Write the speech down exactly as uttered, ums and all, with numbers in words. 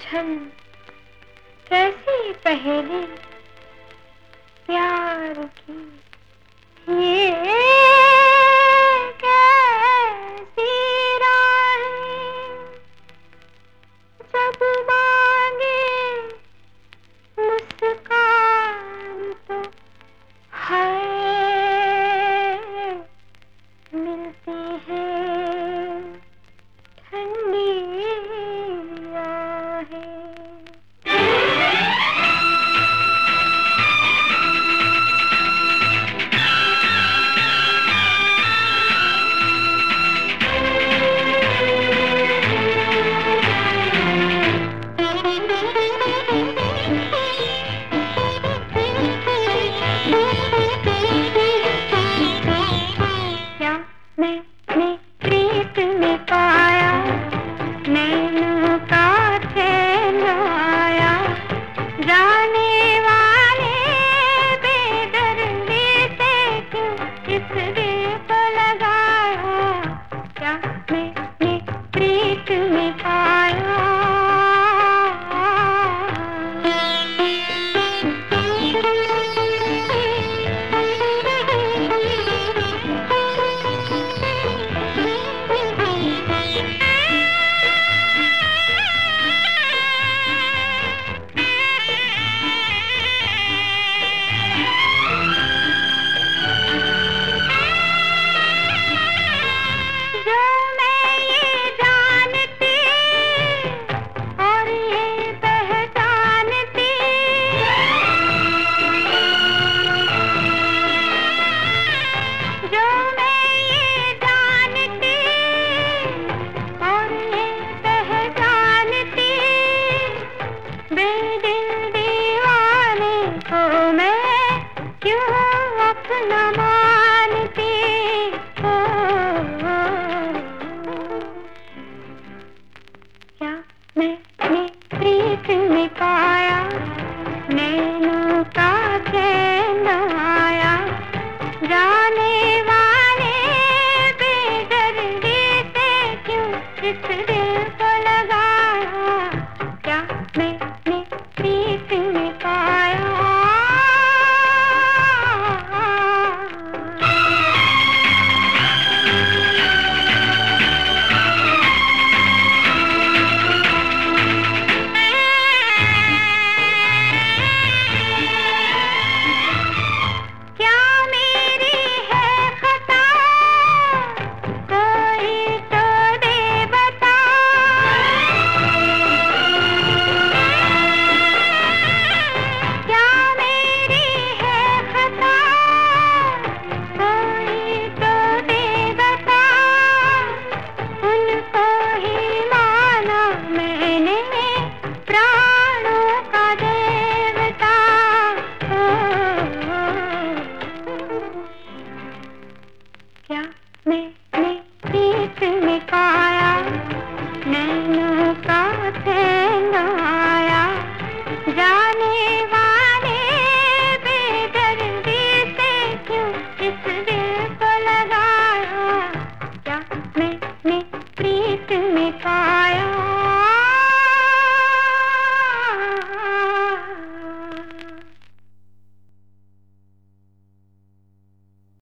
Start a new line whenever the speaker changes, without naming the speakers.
उलझन कैसी पहेली प्यार की, ये कैसी राहें जब मांगे मुस्कान तो है मिलती है ठंडी आहें। क्या मैंने प्रीत में पाया नैनों का चैन आया, जाने वाले बेदर्दी से क्यों इस दिल को लगाया। क्या मैंने प्रीत में पाया। अपना मानती हो, क्या मैंने प्रीत में पाया नैनों का चैन आया, जाने वाले बेदर्दी से क्यों इस